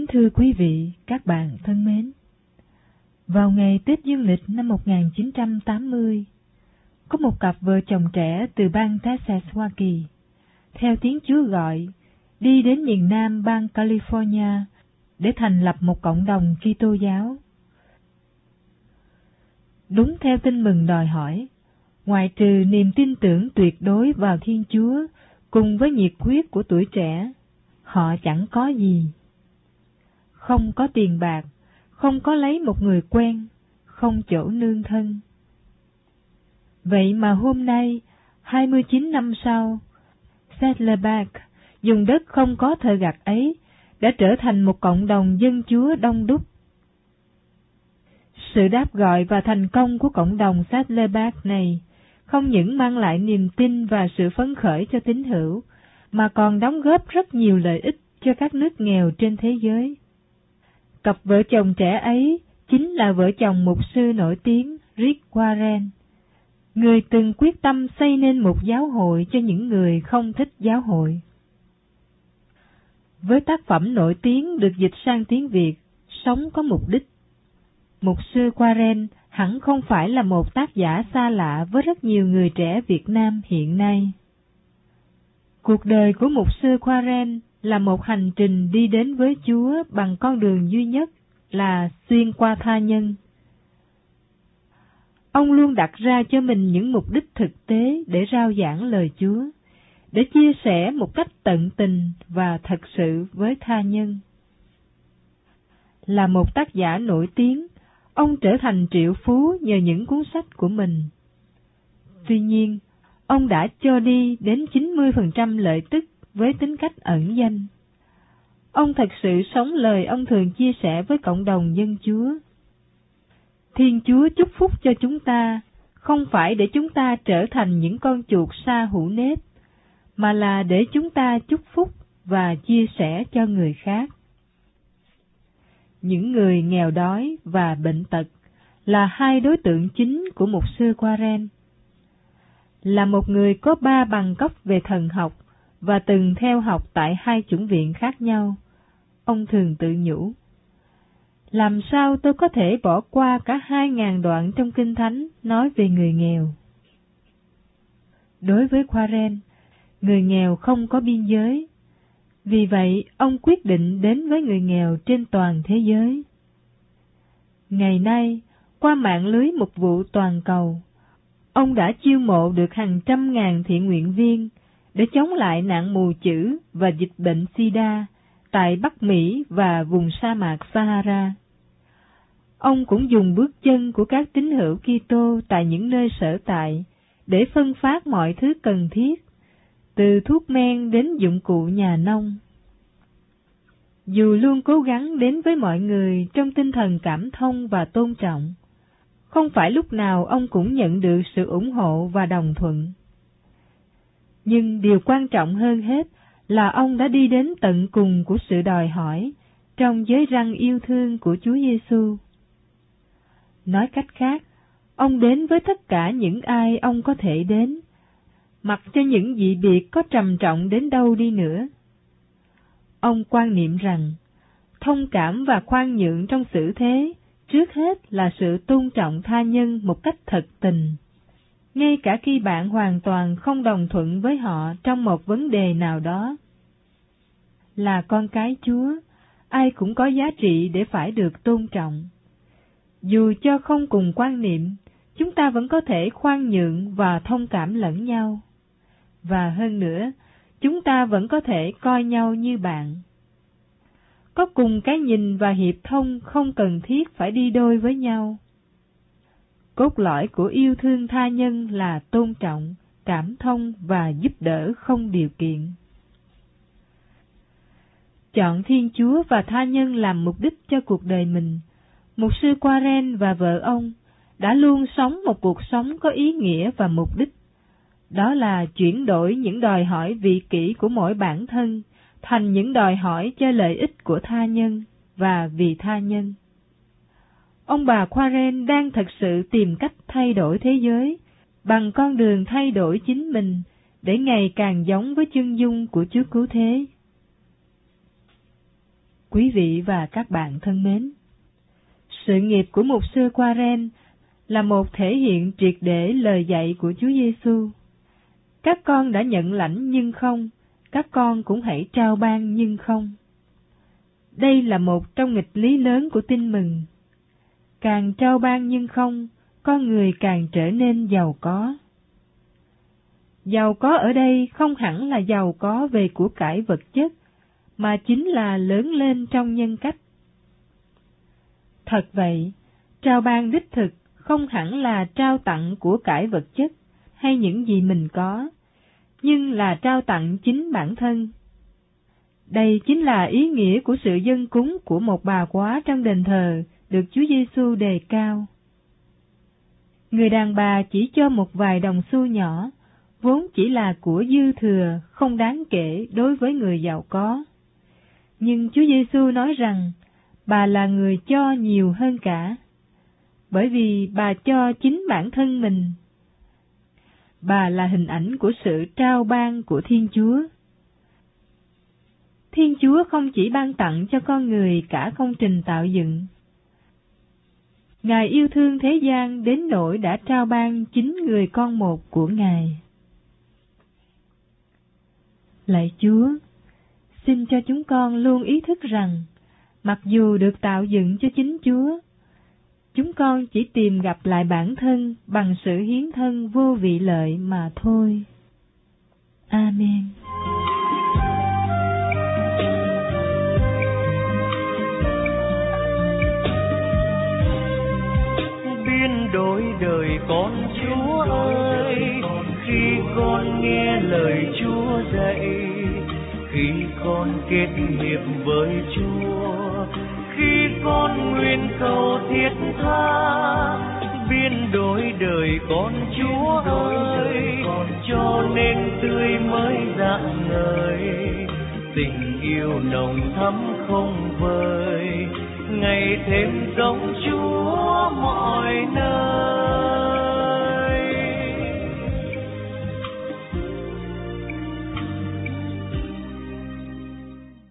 thưa quý vị, các bạn thân mến, vào ngày Tết Dương lịch năm 1980, có một cặp vợ chồng trẻ từ bang Texas, Hoa Kỳ, theo tiếng Chúa gọi, đi đến miền Nam bang California để thành lập một cộng đồng Kitô giáo. Đúng theo tin mừng đòi hỏi, ngoại trừ niềm tin tưởng tuyệt đối vào Thiên Chúa cùng với nhiệt huyết của tuổi trẻ, họ chẳng có gì. Không có tiền bạc, không có lấy một người quen, không chỗ nương thân. Vậy mà hôm nay, 29 năm sau, Saddleback dùng đất không có thợ gặt ấy đã trở thành một cộng đồng dân Chúa đông đúc. Sự đáp gọi và thành công của cộng đồng Saddleback này không những mang lại niềm tin và sự phấn khởi cho tín hữu, mà còn đóng góp rất nhiều lợi ích cho các nước nghèo trên thế giới. Cặp vợ chồng trẻ ấy chính là vợ chồng mục sư nổi tiếng Rick Warren, người từng quyết tâm xây nên một giáo hội cho những người không thích giáo hội. Với tác phẩm nổi tiếng được dịch sang tiếng Việt, Sống có mục đích, mục sư Warren hẳn không phải là một tác giả xa lạ với rất nhiều người trẻ Việt Nam hiện nay. Cuộc đời của mục sư Warren là một hành trình đi đến với Chúa bằng con đường duy nhất là xuyên qua tha nhân. Ông luôn đặt ra cho mình những mục đích thực tế để rao giảng lời Chúa, để chia sẻ một cách tận tình và thật sự với tha nhân. Là một tác giả nổi tiếng, ông trở thành triệu phú nhờ những cuốn sách của mình. Tuy nhiên, ông đã cho đi đến 90% lợi tức với tính cách ẩn danh. Ông thật sự sống lời ông thường chia sẻ với cộng đồng dân Chúa. Thiên Chúa chúc phúc cho chúng ta, không phải để chúng ta trở thành những con chuột sa hữu nếp, mà là để chúng ta chúc phúc và chia sẻ cho người khác. Những người nghèo đói và bệnh tật là hai đối tượng chính của mục sư Warren. Là một người có 3 bằng cấp về thần học và từng theo học tại 2 chủng viện khác nhau, ông thường tự nhủ: làm sao tôi có thể bỏ qua cả 2.000 đoạn trong Kinh Thánh nói về người nghèo? Đối với Warren, người nghèo không có biên giới. Vì vậy, ông quyết định đến với người nghèo trên toàn thế giới. Ngày nay, qua mạng lưới mục vụ toàn cầu, ông đã chiêu mộ được hàng trăm ngàn thiện nguyện viên để chống lại nạn mù chữ và dịch bệnh SIDA tại Bắc Mỹ và vùng sa mạc Sahara. Ông cũng dùng bước chân của các tín hữu Kitô tại những nơi sở tại để phân phát mọi thứ cần thiết, từ thuốc men đến dụng cụ nhà nông. Dù luôn cố gắng đến với mọi người trong tinh thần cảm thông và tôn trọng, không phải lúc nào ông cũng nhận được sự ủng hộ và đồng thuận. Nhưng điều quan trọng hơn hết là ông đã đi đến tận cùng của sự đòi hỏi trong giới răn yêu thương của Chúa Giêsu. Nói cách khác, ông đến với tất cả những ai ông có thể đến, mặc cho những dị biệt có trầm trọng đến đâu đi nữa. Ông quan niệm rằng, thông cảm và khoan nhượng trong xử thế, trước hết là sự tôn trọng tha nhân một cách thật tình. Ngay cả khi bạn hoàn toàn không đồng thuận với họ trong một vấn đề nào đó. Là con cái Chúa, ai cũng có giá trị để phải được tôn trọng. Dù cho không cùng quan niệm, chúng ta vẫn có thể khoan nhượng và thông cảm lẫn nhau. Và hơn nữa, chúng ta vẫn có thể coi nhau như bạn. Có cùng cái nhìn và hiệp thông không cần thiết phải đi đôi với nhau. Cốt lõi của yêu thương tha nhân là tôn trọng, cảm thông và giúp đỡ không điều kiện. Chọn Thiên Chúa và tha nhân làm mục đích cho cuộc đời mình, mục sư Warren và vợ ông đã luôn sống một cuộc sống có ý nghĩa và mục đích. Đó là chuyển đổi những đòi hỏi vị kỷ của mỗi bản thân thành những đòi hỏi cho lợi ích của tha nhân và vì tha nhân. Ông bà Warren đang thật sự tìm cách thay đổi thế giới bằng con đường thay đổi chính mình để ngày càng giống với chân dung của Chúa Cứu Thế. Quý vị và các bạn thân mến, sự nghiệp của mục sư Warren là một thể hiện triệt để lời dạy của Chúa Giêsu. Các con đã nhận lãnh nhưng không, các con cũng hãy trao ban nhưng không. Đây là một trong nghịch lý lớn của tin mừng. Càng trao ban nhưng không, con người càng trở nên giàu có. Giàu có ở đây không hẳn là giàu có về của cải vật chất, mà chính là lớn lên trong nhân cách. Thật vậy, trao ban đích thực không hẳn là trao tặng của cải vật chất hay những gì mình có, nhưng là trao tặng chính bản thân. Đây chính là ý nghĩa của sự dâng cúng của một bà quá trong đền thờ được Chúa Giêsu đề cao. Người đàn bà chỉ cho một vài đồng xu nhỏ, vốn chỉ là của dư thừa không đáng kể đối với người giàu có. Nhưng Chúa Giêsu nói rằng bà là người cho nhiều hơn cả, bởi vì bà cho chính bản thân mình. Bà là hình ảnh của sự trao ban của Thiên Chúa. Thiên Chúa không chỉ ban tặng cho con người cả công trình tạo dựng. Ngài yêu thương thế gian đến nỗi đã trao ban chính người con một của Ngài. Lạy Chúa, xin cho chúng con luôn ý thức rằng, mặc dù được tạo dựng cho chính Chúa, chúng con chỉ tìm gặp lại bản thân bằng sự hiến thân vô vị lợi mà thôi. Amen. Biến đổi đời con Chúa ơi, khi con nghe lời Chúa dạy, khi con kết hiệp với Chúa, khi con nguyện cầu thiết tha. Biến đổi đời con Chúa ơi, cho nên tươi mới rạng ngời, tình yêu nồng thắm không vơi, ngày thêm giống Chúa mọi nơi.